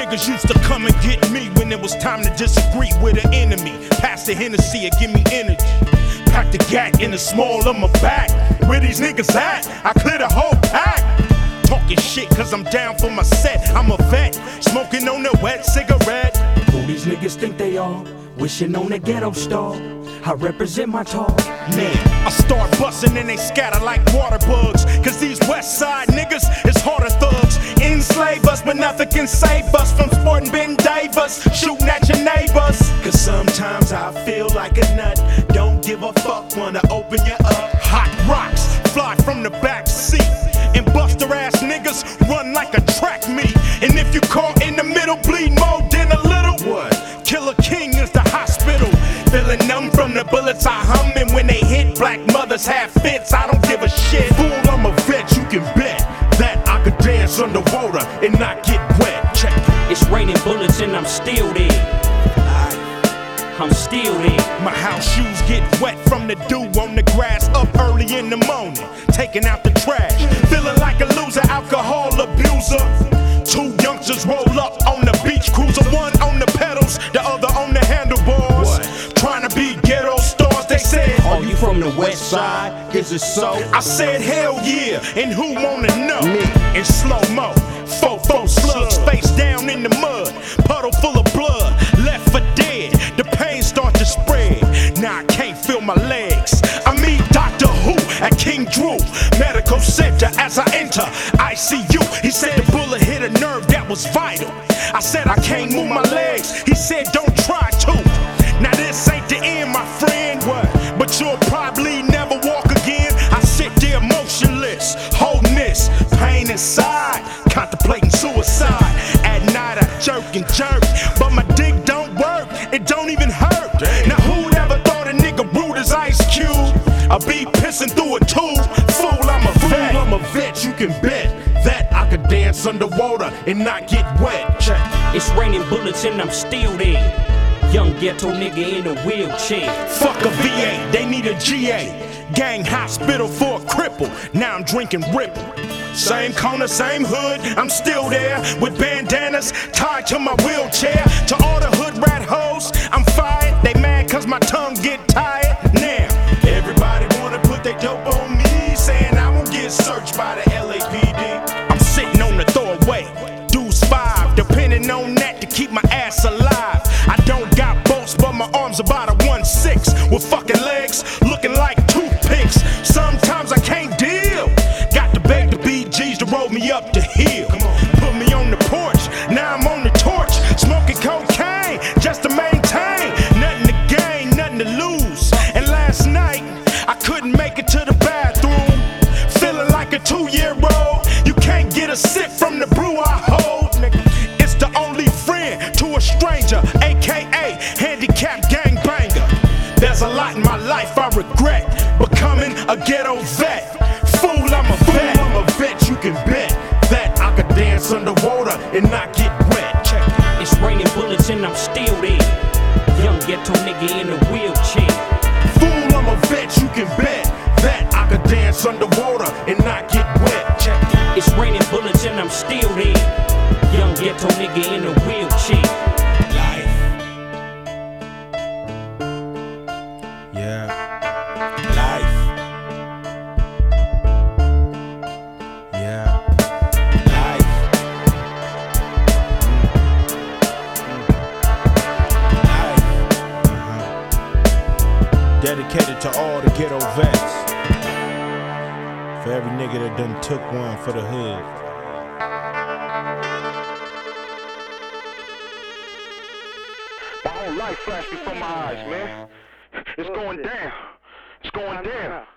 niggas used to come and get me when it was time to disagree with an enemy. Pass the Hennessy and give me energy. Pack the gat in the small of my back. Where these niggas at? I clear the whole pack. Talking shit cause I'm down for my set. I'm a vet, smoking on a wet cigarette. Who these niggas think they are? Wishing on a ghetto star. I represent my talk. Man, I start busting and they scatter like water bugs. Cause these west side niggas is harder thugs. Enslave us, but nothing can save us from sporting Ben Davis, shooting at your neighbors. Cause sometimes I feel like a nut. Don't give a fuck, wanna open you up. Hot rocks fly from the back seat. And buster ass niggas run like a track meet. And if you caught in the middle, bleed more than a little. What? Killer King is the hospital. Feeling numb from the bullets I hum. And when they hit, black mothers have fits. I don't give a shit. Fool, I'm a vet, you can bet that I could dance underwater and not get wet. Check it. It's raining bullets and I'm still there. I'm still there. My house shoes get wet from the dew on the grass up early in the morning, taking out the trash. Feeling like a loser, alcohol abuser. Two youngsters roll up on the beach cruiser. One on the pedals, the other on the handlebars. What? Trying to be ghetto stars, they said. Are you from the west side? Is it so? I said hell yeah, and who wanna know? Me. In slow-mo, 4-4 slugs, face down in the mud. Puddle full of blood, left for dead. The pain start to spread, now I can't feel my legs. I meet Dr. Who at King Drew Medical Center as I enter ICU. He said the bullet hit a nerve that was vital. I said I can't move my legs. He said don't try to. Now this ain't the end, my friend. What? But you'll probably never walk again. I sit there motionless, holding this pain inside, contemplating suicide. At night I jerk and jerk, but my dick don't work. It don't even hurt. Damn. Now who'd ever thought a nigga rude as Ice Cube? I'll be pissing through a tube. Fool, I'm a vet. I'm a vet, you can bet that I could dance underwater and not get wet. Check. It's raining bullets and I'm still there. Young ghetto nigga in a wheelchair. Fuck a VA, they need a GA. Gang hospital for a cripple. Now I'm drinking Ripple. Same corner, same hood, I'm still there with bandanas tied to my wheelchair. To all the hood rat hoes, I'm fired. They mad cause my tongue get tired. Now, everybody wanna put their dope on me, saying I won't get searched by the LAPD. I'm sitting on the throwaway, dues 5, depending on that to keep my ass alive. I don't got bolts, but my arms about a 1-6 with fucking legs looking like toothpicks. Sometimes I can't deal. Got to beg the BGs to roll me up the hill. Put me on the porch, now I'm on the torch, smoking cocaine just to maintain. Nothing to gain, nothing to lose. And last night I couldn't make it to the bathroom, feeling like a 2-year-old. You can't get a sip from the brew I hold. It's the only friend to a stranger, aka handicapped gangbanger. There's a lot in my life I regret, becoming a ghetto vet. Fool, I'm a vet. I'm a vet, you can bet that I could dance underwater and not get wet. Check. It's raining bullets and I'm still there. Young ghetto nigga in a wheelchair. Fool, I'm a vet, you can bet that I could dance underwater and not get wet. Check. It's raining bullets and I'm still there. Young ghetto nigga in a wheelchair. Life. Yeah. Life. Yeah. Life. Life. Dedicated to all the ghetto vets. For every nigga that done took one for the hood. My whole life flashed before my eyes, man. It's going down. It's going down.